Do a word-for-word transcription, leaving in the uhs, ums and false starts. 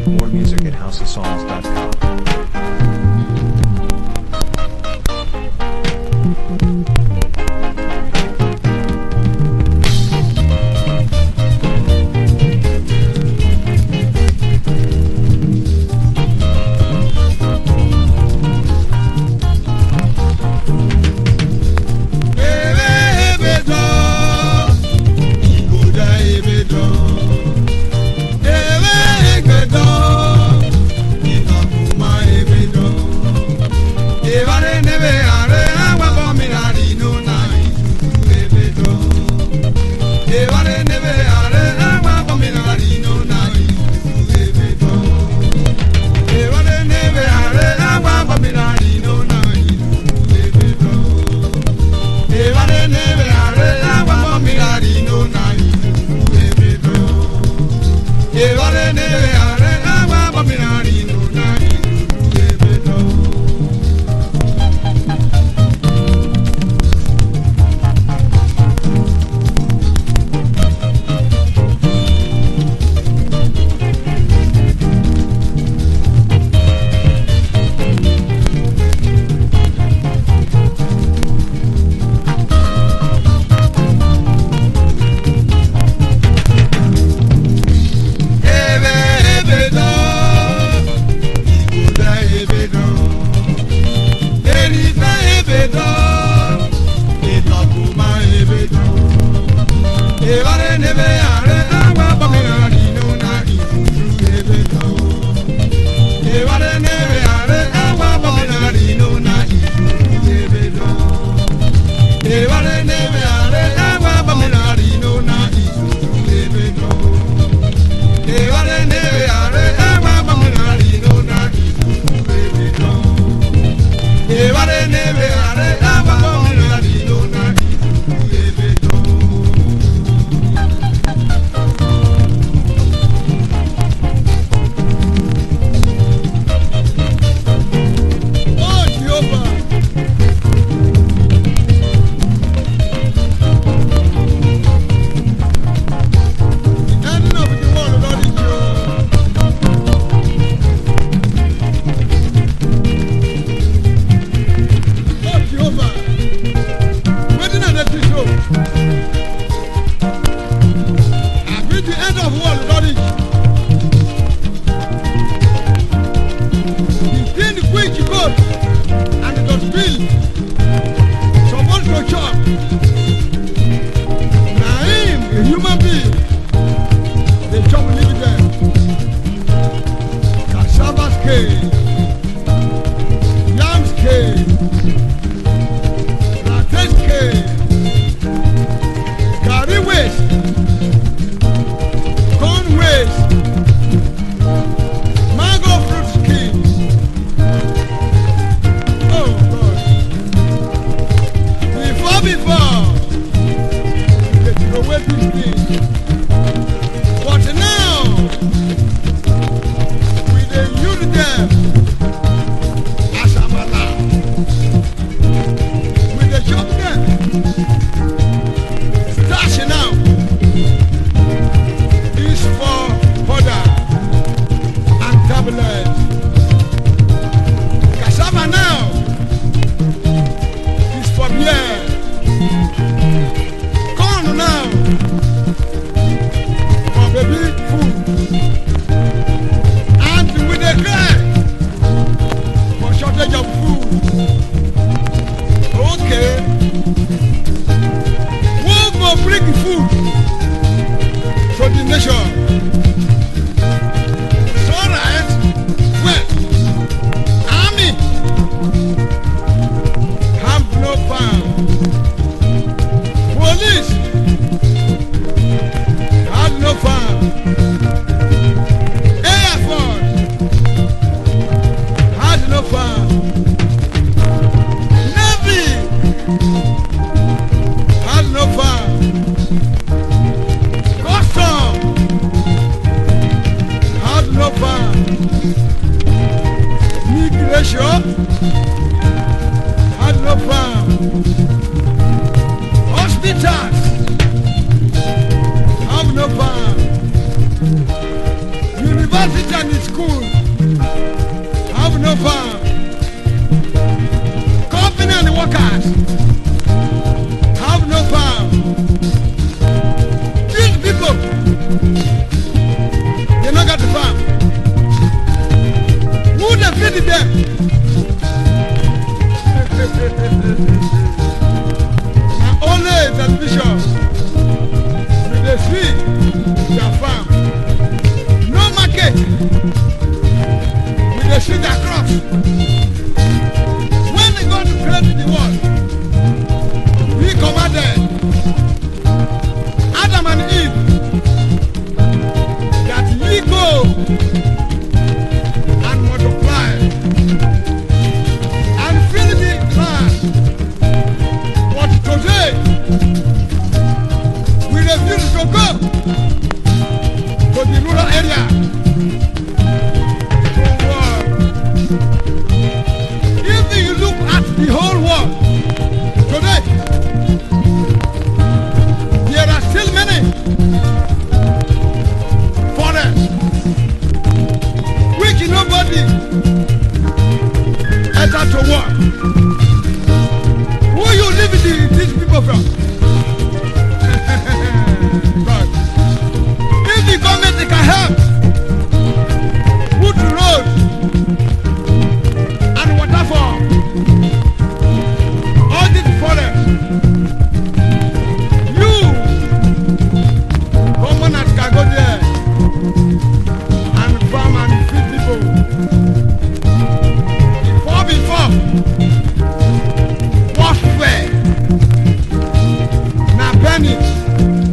More music at house of songs dot com. Had no farm. Hospitals school have no farm. Company and the workers have no farm. These people, they not got the farm. Who they feed them? Now only television with the feed their farm. No market with the feed their crops. When they go to create the world, he commanded Adam and Eve that ye go and multiply and fill the land. But today, we refuse to go to the rural area to work. If you look at the whole world today, there are still many forests which nobody enter to work. Who you live with the, these people from? God. If the government they can help, put road and waterfall, all these forests, you, commoners can go there and farm and feed people. Before, before, warfare, na penny.